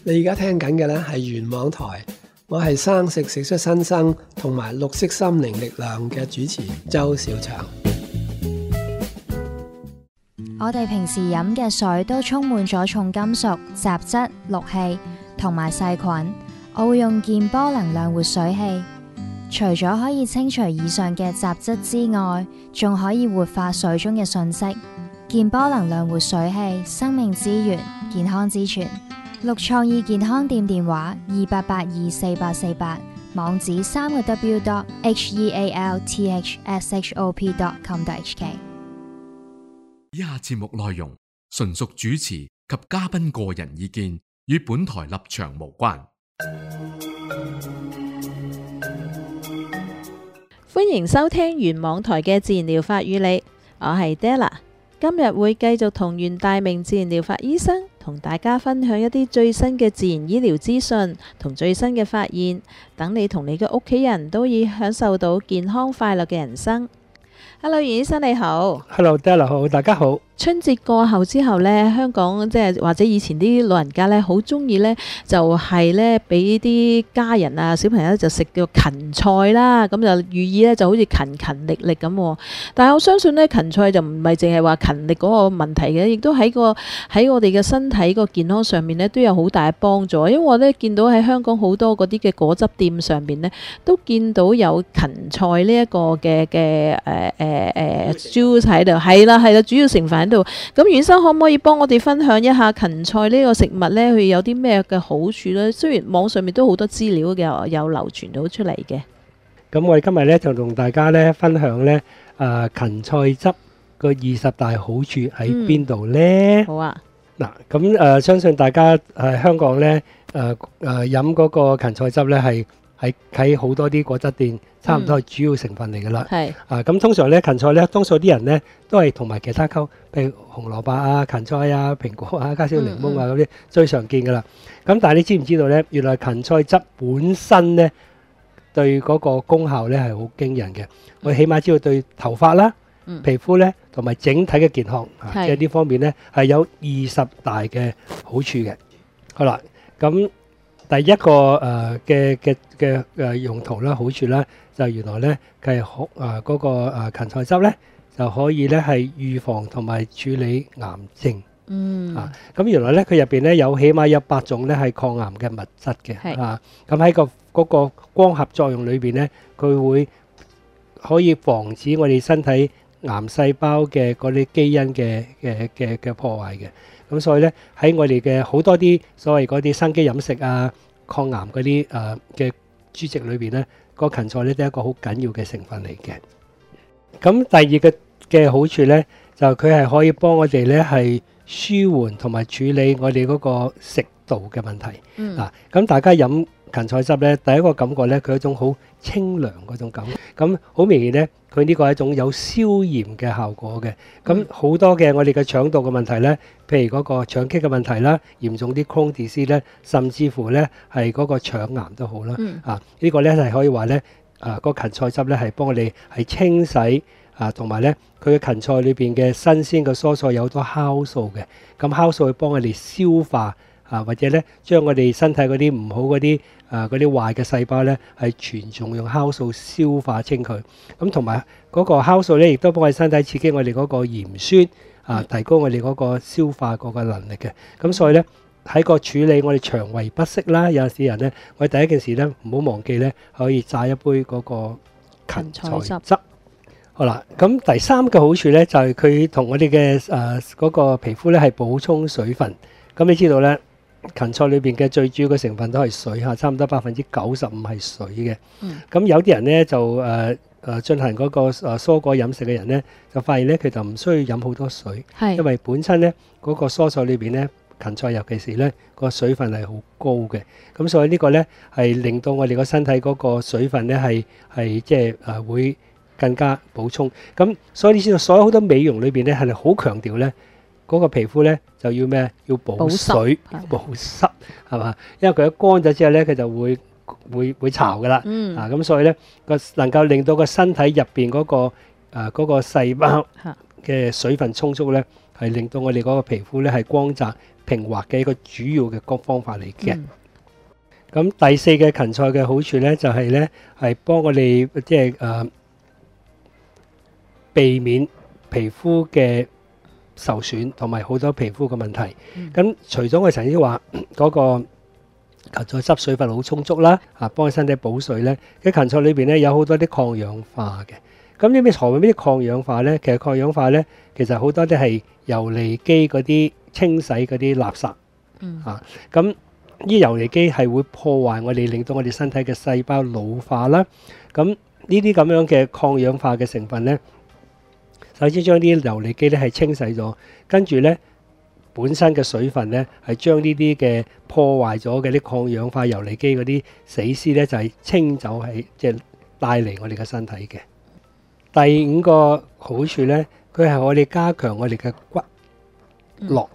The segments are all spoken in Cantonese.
你而家聽緊嘅咧係元網台，我係生食食出新生同埋綠色心靈力量嘅主持周兆祥。 我哋平時飲嘅水都充滿咗重金屬、雜質、氯氣同埋細菌。我會用健波能量活水器，除咗可以清除以上嘅雜質之外，仲可以活化水中嘅訊息。健波能量活水器，生命之源，健康之泉。綠創意健康店電話28824848，網址3w.healthshop.com.hk。 以下節目內容純屬主持及嘉賓個人意見，與本台立場無關。 歡迎收聽元網台嘅自然療法與你，我係 Della。今日會繼續同袁大明自然療法醫生同大家分享一啲最新嘅自然醫療資訊同最新嘅發現，等你同你嘅屋企人都已享受到健康快樂嘅人生。Hello， 袁醫生你好。 Hello Della 好，大家好。 春節過後之後呢，香港即係或者以前啲老人家呢，好中意呢，就係呢俾啲家人啊小朋友就食叫芹菜啦，咁就寓意呢就好似勤勤力力咁。但係我相信呢，芹菜就唔係淨係話勤力嗰個問題嘅，亦都喺我哋嘅身體個健康上面呢都有好大嘅幫助。因為我呢見到喺香港好多嗰啲嘅果汁店上面呢，都見到有芹菜呢一個嘅juice喺度，係啦，主要成分喺度。咁袁醫生可唔可以幫我哋分享一下芹菜呢個食物呢？佢有啲咩嘅好處呢？雖然網上面都好多資料嘅，有流傳到出嚟嘅。 咁我哋今日呢就同大家呢分享呢芹菜汁個20大好處喺邊度呢？ 好啊。 嗱，咁相信大家香港呢飲嗰個芹菜汁呢係喺好多啲果汁店，差唔多係主要成分嚟噶啦。 係咁通常咧芹菜咧，多數啲人咧都係同埋其他溝，譬如紅蘿蔔啊、芹菜啊、蘋果啊、加少檸檬啊嗰啲最常見噶啦。咁但係你知唔知道咧？原來芹菜汁本身咧對嗰個功效咧係好驚人嘅。我起碼知道對頭髮啦、皮膚咧同埋整體嘅健康，即係呢方面咧係有20大嘅好處嘅。好啦，咁第一個嘅用途啦、好處啦，就原來咧佢係嗰個芹菜汁咧就可以咧係預防同埋處理癌症。咁原來咧佢入邊咧有起碼有8種咧係抗癌嘅物質嘅。咁喺嗰個光合作用裏邊咧，佢會可以防止我哋身體癌細胞嘅嗰啲基因嘅破壞嘅。咁所以咧喺我哋嘅好多啲所謂嗰啲生機飲食啊、抗癌嗰啲嘅豬食裏邊咧，個芹菜咧都係一個好緊要嘅成分嚟嘅。咁第二個嘅好處咧，就佢係可以幫我哋咧係舒緩同埋處理我哋嗰個食道嘅問題。咁大家飲芹菜汁咧，第一個感覺咧，佢係一種好清涼嗰種感覺。咁好明顯咧，佢呢個係一種有消炎嘅效果嘅。咁好多嘅我哋嘅腸道嘅問題咧，譬如嗰個腸棘嘅問題啦，嚴重啲 Crohn's disease 咧，甚至乎咧係嗰個腸癌都好啦。呢個咧係可以話咧，個芹菜汁咧係幫我哋係清洗同埋咧佢嘅芹菜裏邊嘅新鮮嘅蔬菜有好多酵素嘅。咁酵素會幫我哋消化。或者咧，將我哋身體嗰啲唔好嗰啲壞嘅細胞咧，係全種用酵素消化清佢。咁同埋嗰個酵素咧，亦都幫我哋身體刺激我哋嗰個鹽酸提高我哋嗰個消化嗰個能力嘅。咁所以咧喺個處理我哋腸胃不適啦，有陣時人咧，我哋第一件事咧唔好忘記咧，可以榨一杯嗰個芹菜汁。好啦，咁第三個好處咧，就係佢同我哋嘅嗰個皮膚咧係補充水分。咁你知道咧？芹菜裏邊嘅最主要嘅成分都係水嚇，差唔多95%係水嘅。咁有啲人咧就進行嗰個蔬果飲食嘅人咧，就發現咧佢就唔需要飲好多水，因為本身咧嗰個蔬菜裏邊咧芹菜尤其是咧個水分係好高嘅。咁所以呢個咧係令到我哋個身體嗰個水分咧係即係會更加補充。咁所以你知道所有好多美容裏邊咧係好強調咧。嗰個皮膚咧就要咩？要補水、補濕，係嘛？因為佢一乾咗之後咧，佢就會巢噶啦。咁所以咧能夠令到個身體入邊嗰個細胞嘅水分充足咧，係令到我哋嗰個皮膚咧係光澤平滑嘅一個主要嘅方法嚟嘅。 嗯咁第四嘅芹菜嘅好處咧，就係咧係幫我哋即係避免皮膚嘅受損同埋好多皮膚嘅問題。咁除咗我曾經話嗰個芹菜汁水分好充足啦，幫身體補水咧，喺芹菜裏邊咧有好多啲抗氧化嘅。咁呢啲何謂咩啲抗氧化咧？其實抗氧化咧，其實好多啲係游離基嗰啲清洗嗰啲垃圾。咁呢游離基係會破壞我哋，令到我哋身體嘅細胞老化啦。咁呢啲咁樣嘅抗氧化嘅成分咧，首先將啲游離基咧係清洗咗，跟住咧本身嘅水分咧係將呢啲嘅破壞咗嘅啲抗氧化游離基嗰啲死屍咧就係清走，係即係帶嚟我哋嘅身體嘅。第5個好處咧，佢係我哋加強我哋嘅骨骼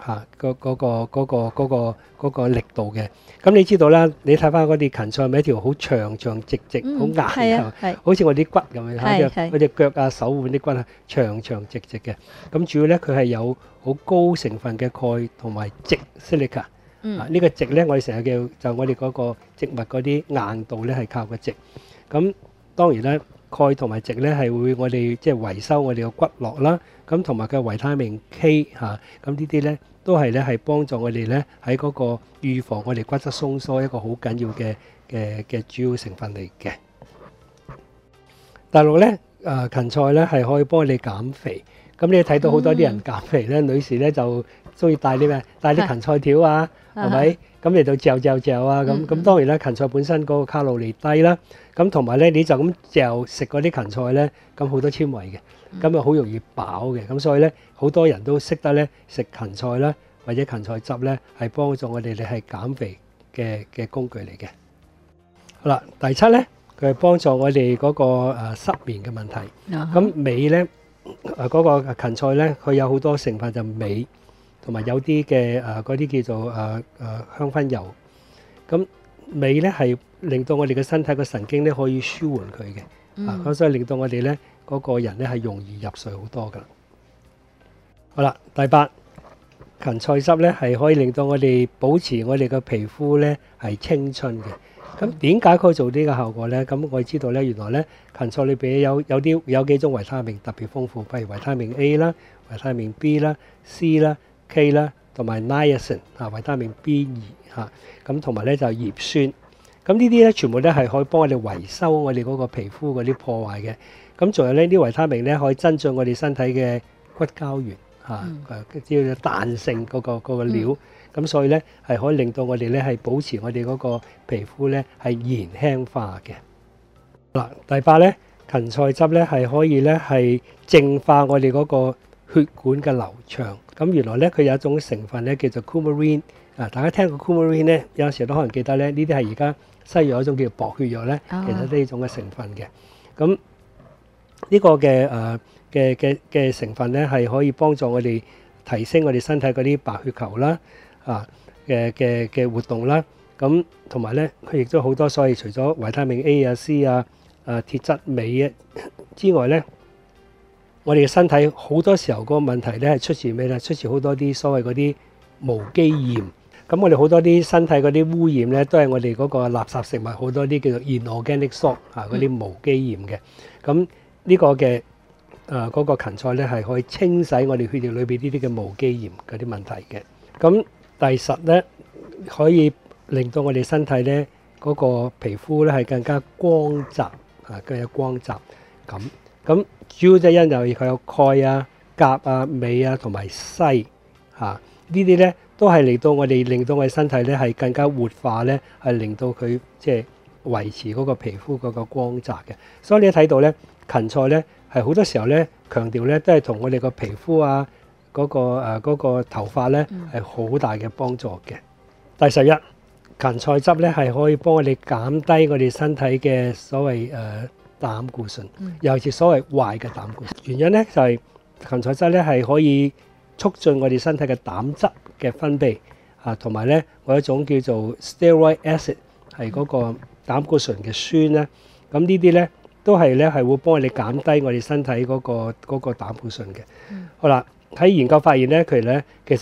嗰個力度嘅。咁你知道啦，你睇翻嗰啲芹菜咪一條好長長直直好硬嘅，好似我啲骨咁樣，嗰隻腳啊手腕啲骨啊長長直直嘅。咁主要咧佢係有好高成分嘅鈣同埋矽 silica。呢個矽咧我哋成日叫就我哋嗰個植物嗰啲硬度咧係靠個矽。咁當然咧。鈣同埋矽咧係會我哋即係維修我哋嘅骨骼啦，咁同埋嘅維他命 K 咁呢啲咧都係咧係幫助我哋咧喺嗰個預防我哋骨質鬆疏一個好緊要嘅主要成分嚟嘅。第6咧芹菜咧係可以幫你減肥。咁你睇到好多啲人減肥咧，女士咧就中意帶啲咩？帶啲芹菜條啊，係咪？咁嚟到嚼啊，咁當然啦，芹菜本身嗰個卡路里低啦，咁同埋咧你就咁嚼食嗰啲芹菜咧，咁好多纖維嘅，咁啊好容易飽嘅，咁所以咧好多人都識得咧食芹菜啦，或者芹菜汁咧係幫助我哋係減肥嘅工具嚟嘅。好啦，第7咧佢係幫助我哋嗰個失眠嘅問題。咁鎂咧嗰個芹菜咧，佢有好多成分就鎂。同埋有啲嘅嗰啲叫做香薰油，咁鎂咧係令到我哋嘅身體個神經咧可以舒緩佢嘅，咁所以令到我哋咧嗰個人咧係容易入睡好多噶。好啦，第8芹菜汁咧係可以令到我哋保持我哋嘅皮膚咧係青春嘅。咁點解佢做呢個效果咧？咁我哋知道咧，原來咧芹菜裏邊有幾種維他命特別豐富，譬如維他命 A 啦、維他命 B 啦、C 啦、K 啦，同埋 niacin 維他命 B2 咁同埋咧就葉酸。咁呢啲咧全部咧係可以幫我哋維修我哋嗰個皮膚嗰啲破壞嘅。咁仲有呢啲維他命咧可以增進我哋身體嘅骨膠原只要彈性嗰個料。咁所以咧係可以令到我哋咧係保持我哋嗰個皮膚咧係年輕化嘅。嗱，第8咧芹菜汁咧係可以咧係淨化我哋嗰個血管嘅流暢。咁原來咧佢有一種成分咧叫做 coumarin。大家聽過 coumarin 咧，有時都可能記得咧，呢啲係而家西藥有一種叫做薄血藥咧，其實呢種嘅成分嘅。咁呢個嘅成分咧係可以幫助我哋提升我哋身體嗰啲白血球啦。嘅活動啦，咁同埋咧，佢亦都好多，所以除咗維他命 A 啊、C 啊、鐵質、鎂啊之外咧，我哋嘅身體好多時候個問題咧係出自咩咧？出自好多啲所謂嗰啲無機鹽。咁我哋好多啲身體嗰啲污染咧，都係我哋嗰個垃圾食物，好多啲叫做 inorganic salt 嗰啲無機鹽嘅。咁呢個嘅嗰個芹菜咧係可以清洗我哋血液裏邊呢啲嘅無機鹽嗰啲問題嘅。咁第10咧可以令到我哋身體咧嗰個皮膚咧係更加光澤更加光澤咁。咁主要就因為佢有鈣啊、鉀啊、鎂啊同埋硒呢啲咧都係令到我哋身體咧係更加活化咧，係令到佢即係維持嗰個皮膚嗰個光澤嘅。所以你睇到咧芹菜咧係好多時候咧強調咧都係同我哋個皮膚啊〜嗰個頭髮咧係好大嘅幫助嘅。第11芹菜汁咧係可以幫我哋減低我哋身體嘅所謂膽固醇，尤其是所謂壞嘅膽固醇。原因咧就係芹菜汁咧係可以促進我哋身體嘅膽汁嘅分泌同埋咧我一種叫做 steroid acid 係嗰個膽固醇嘅酸咧。咁呢啲咧都係咧係會幫我哋減低我哋身體嗰個膽固醇嘅。好啦。喺研究發現咧，其實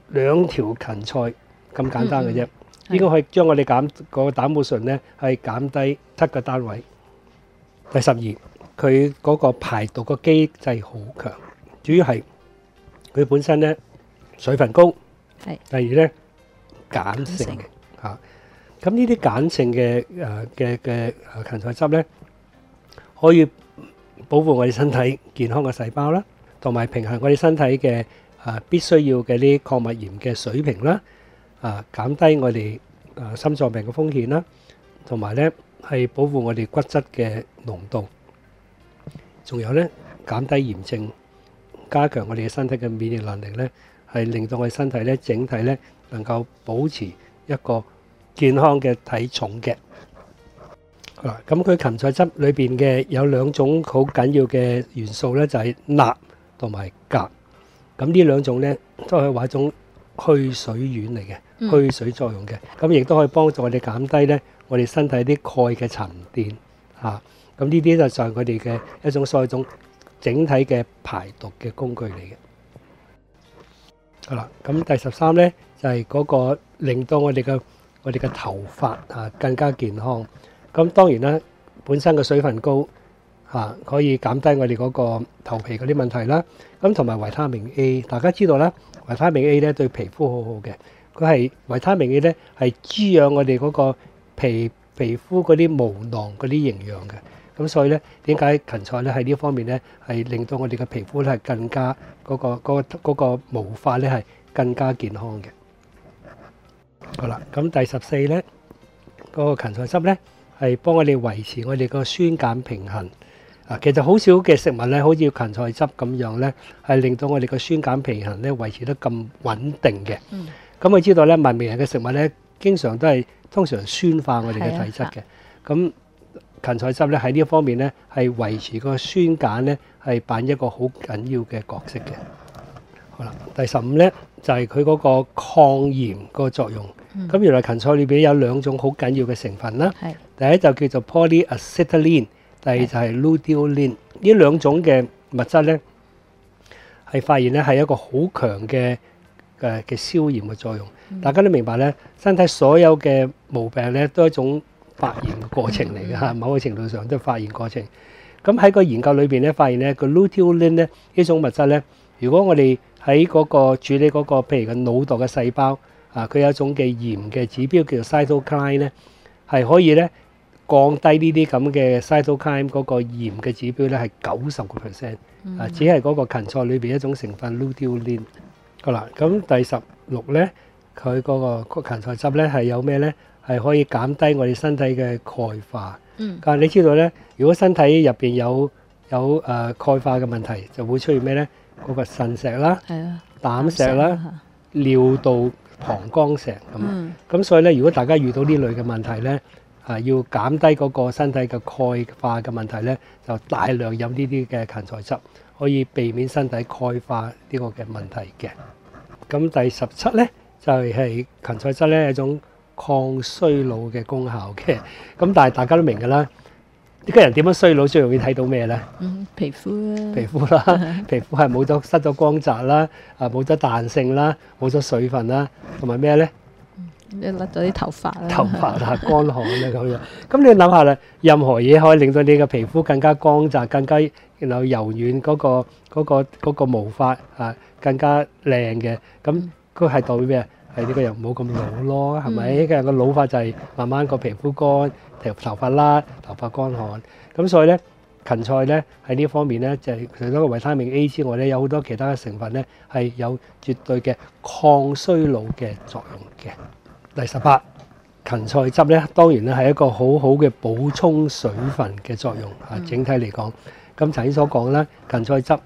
2條芹菜咁簡單嘅啫，應該可以將我哋個膽固醇咧係減低7個單位。第12，佢嗰個排毒個機制好強，主要係佢本身咧水分高，第二咧鹼性嘅嚇。咁呢啲鹼性嘅芹菜汁咧，可以保護我哋身體健康嘅細胞啦，同埋平衡我哋身體嘅必須要嘅啲礦物鹽嘅水平啦，減低我哋心臟病嘅風險啦，同埋咧係保護我哋骨質嘅濃度，仲有咧減低炎症，加強我哋嘅身體嘅免疫能力咧，係令到我哋身體咧整體咧能夠保持一個健康嘅體重嘅。好啦，咁佢芹菜汁裏邊嘅有2種好緊要嘅元素咧，就係鈉同埋鉀。咁呢2種咧都係話一種去水丸嚟嘅，去水作用嘅。咁亦都可以幫助我哋減低咧我哋身體啲鈣嘅沉澱嚇。咁呢啲就係佢哋嘅一種所謂一種整體嘅排毒嘅工具嚟嘅。好啦，咁第13咧就係嗰個令到我哋嘅頭髮更加健康。咁當然啦，本身嘅水分高可以減低我哋嗰個頭皮嗰啲問題啦。咁同埋維他命 A， 大家知道啦，維他命 A 咧對皮膚好好嘅。佢係維他命 A 咧係滋養我哋嗰個皮膚嗰啲毛囊嗰啲營養嘅。咁所以咧，點解芹菜咧喺呢方面咧係令到我哋嘅皮膚咧係更加嗰個毛髮咧係更加健康嘅。好啦，咁第14咧，嗰個芹菜汁咧係幫我哋維持我哋個酸鹼平衡。其實好少嘅食物咧，好似芹菜汁咁樣咧，係令到我哋個酸鹼平衡咧維持得咁穩定嘅。咁我知道咧，文明人嘅食物咧，經常都係通常酸化我哋嘅體質嘅。咁芹菜汁咧喺呢一方面咧，係維持個酸鹼咧係扮一個好緊要嘅角色嘅。好啦，第15咧就係佢嗰個抗炎個作用。咁原來芹菜裏邊有2種好緊要嘅成分啦。第一就叫做 polyacetylene， 第二就係 luteolin。呢2種嘅物質咧係發現咧係一個好強嘅消炎嘅作用。大家都明白咧，身體所有嘅毛病咧都係一種發炎嘅過程嚟嘅嚇，某個程度上都係發炎過程。咁喺個研究裏邊咧，發現咧個 luteolin 咧呢種物質咧，如果我哋喺嗰個處理嗰個譬如個腦度嘅細胞佢有一種嘅炎嘅指標叫做 cytokine 咧，係可以咧降低呢啲咁嘅 cytokine 嗰個炎嘅指標咧係90%，只係嗰個芹菜裏邊一種成分 luteolin。好啦，咁第16咧，佢嗰個芹菜汁咧係有咩咧？係可以減低我哋身體嘅鈣化。但係你知道咧，如果身體入邊有鈣化嘅問題，就會出現咩咧？嗰個腎石啦、膽石啦、尿道膀胱石咁。所以咧，如果大家遇到呢類嘅問題咧，要減低嗰個身體嘅鈣化嘅問題咧，就大量飲呢啲嘅芹菜汁，可以避免身體鈣化呢個嘅問題嘅。咁第17咧就係芹菜汁咧一種抗衰老嘅功效嘅。咁但係大家都明㗎啦，呢個人點樣衰老最容易睇到咩咧？ 皮膚皮膚啦，皮膚係失咗光澤啦，冇咗彈性啦，冇咗水分啦，同埋咩咧？ 你甩咗啲頭髮啦， 頭髮乾旱啦咁樣。咁你諗下啦，任何嘢可以令到你嘅皮膚更加光澤、更加然後柔軟嗰個毛髮更加靚嘅。咁佢係代表咩？係呢個人唔好咁老咯，係咪？因為個老化就係慢慢個皮膚乾、頭髮甩、頭髮乾旱。咁所以咧，芹菜咧喺呢方面咧，就係除咗個維他命 A 之外咧，有好多其他嘅成分咧係有絕對嘅抗衰老嘅作用嘅。第18，芹菜汁咧當然咧係一個好好嘅補充水分嘅作用整體嚟講，咁頭先所講啦，芹菜汁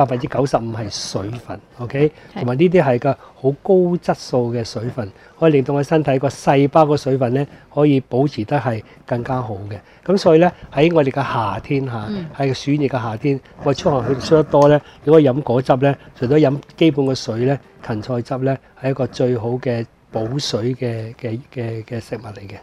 95%係水分 ，OK， 同埋呢啲係個好高質素嘅水分，可以令到我身體個細胞個水分咧可以保持得係更加好嘅。咁所以咧喺我哋嘅夏天喺暑熱嘅夏天，我出汗去出得多咧，如果飲果汁咧，除咗飲基本嘅水咧，芹菜汁咧係一個最好嘅補水嘅食物嚟嘅。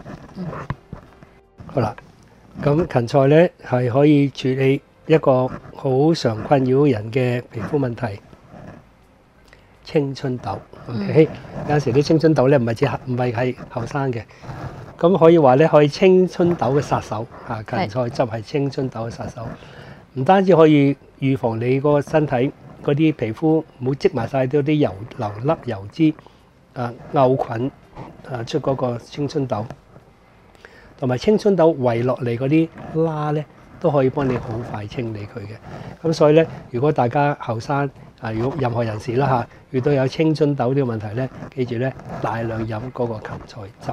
好啦，咁芹菜咧係可以處理一個好常困擾人嘅皮膚問題， 青春豆。OK，有陣時啲青春豆咧唔係後生嘅，咁可以話咧可以青春豆嘅殺手啊！芹菜汁係青春豆嘅殺手，唔單止可以預防你個身體嗰啲皮膚唔好積埋晒啲流粒油脂漚菌出嗰個青春豆，同埋青春豆圍落嚟嗰啲疤咧都可以幫你好快清理佢嘅。咁所以咧，如果大家後生如果任何人士啦遇到有青春痘呢個問題咧，記住咧大量飲嗰個芹菜汁。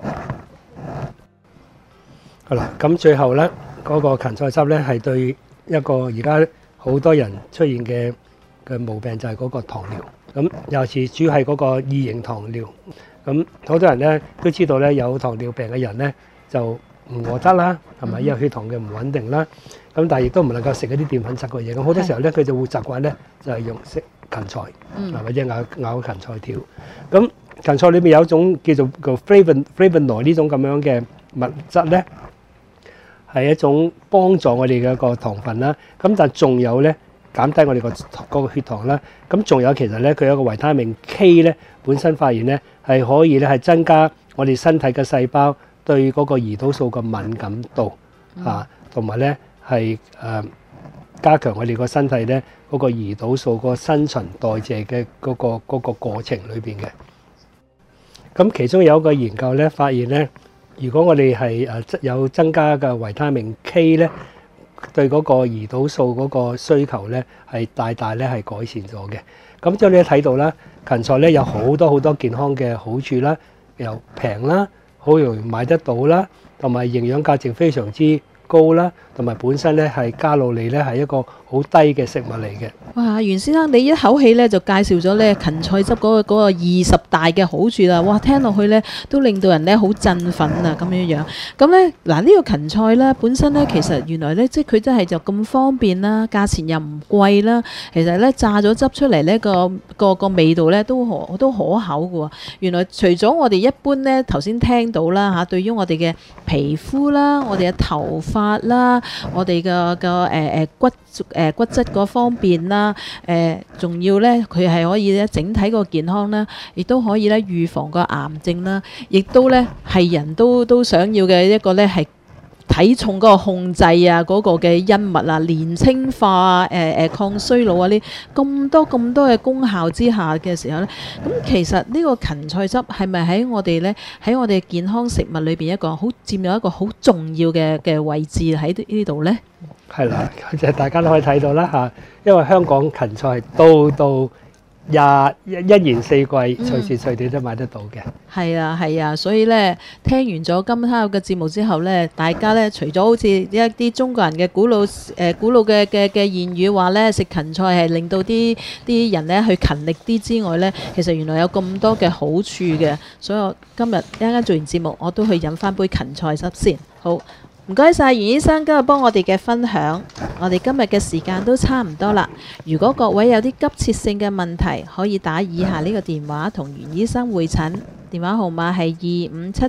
好啦，咁最後咧嗰個芹菜汁咧係對一個而家好多人出現嘅毛病就係嗰個糖尿。咁尤其主要係嗰個二型糖尿。咁好多人咧都知道咧有糖尿病嘅人咧就唔餓得啦，係咪？因為血糖嘅唔穩定啦。咁但係亦都唔能夠食一啲澱粉質嘅嘢。咁好多時候咧佢就會習慣咧就係用食芹菜，或者咬芹菜條。咁芹菜裏面有一種叫做個 flavonoid 呢種咁樣嘅物質咧，係一種幫助我哋嘅一個糖分啦。咁但係仲有咧減低我哋個血糖啦。咁仲有其實咧佢有個維他命 K 咧，本身發現咧係可以咧係增加我哋身體嘅細胞對嗰個胰島素嘅敏感度同埋咧係加強我哋個身體咧嗰個胰島素個新陳代謝嘅嗰個過程裏邊嘅。咁其中有一個研究咧發現咧，如果我哋係有增加嘅維他命 K 咧，對嗰個胰島素嗰個需求咧係大大咧係改善咗嘅。咁之後你睇到啦，芹菜咧有好多健康嘅好處啦，又平啦，好容易買得到啦，同埋營養價值非常之高啦，同埋本身咧係卡路里咧係一個好低嘅食物嚟嘅。 哇，袁先生你一口氣咧就介紹咗咧芹菜汁嗰個20大嘅好處啦！哇，聽落去咧都令到人咧好振奮啊咁樣樣。咁咧嗱呢個芹菜咧本身咧其實原來咧即係佢真係就咁方便啦，價錢又唔貴啦。其實咧榨咗汁出嚟咧個味道咧都可口嘅喎。原來除咗我哋一般咧頭先聽到啦嚇，對於我哋嘅皮膚啦、我哋嘅頭髮啦、我哋嘅骨質嗰方面啦，仲要咧佢係可以咧整體個健康啦，亦都可以咧預防個癌症啦，亦都咧係人都想要嘅一個咧係體重嗰個控制啊，嗰個嘅恩物啊，年青化啊，抗衰老啊，呢咁多嘅功效之下嘅時候咧，咁其實呢個芹菜汁係咪喺我哋健康食物裏邊佔有一個好重要嘅位置喺呢度咧？ 係啦，就係大家都可以睇到啦嚇，因為香港芹菜係到一言四季，隨時隨地都買得到嘅。 係啊，所以咧聽完咗今日嘅節目之後咧，大家咧除咗好似一啲中國人嘅古老嘅諺語話咧，食芹菜係令到啲人咧去勤力啲之外咧，其實原來有咁多嘅好處嘅。所以我今日一陣間做完節目，我都去飲翻杯芹菜汁先。好。唔該晒袁醫生今日幫我哋嘅分享，我哋今日嘅時間都差唔多啦。如果各位有啲急切性嘅問題，可以打以下呢個電話同袁醫生會診，電話號碼係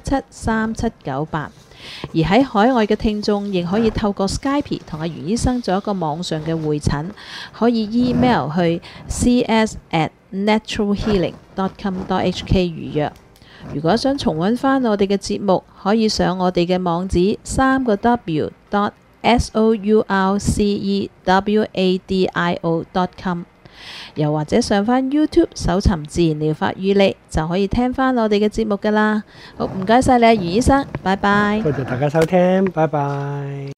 25773798。而喺海外嘅聽眾亦可以透過 Skype 同阿袁醫生做一個網上嘅會診，可以 email 去 cs@naturalhealing.com.hk 預約。如果想重溫返我哋嘅節目，可以上我哋嘅網址3w.sourcewadio.com， 又或者上返 YouTube 搜尋自然療法與你，就可以聽返我哋嘅節目㗎喇。好，唔該晒你啊，袁醫生，拜拜。 多謝大家收聽，拜拜。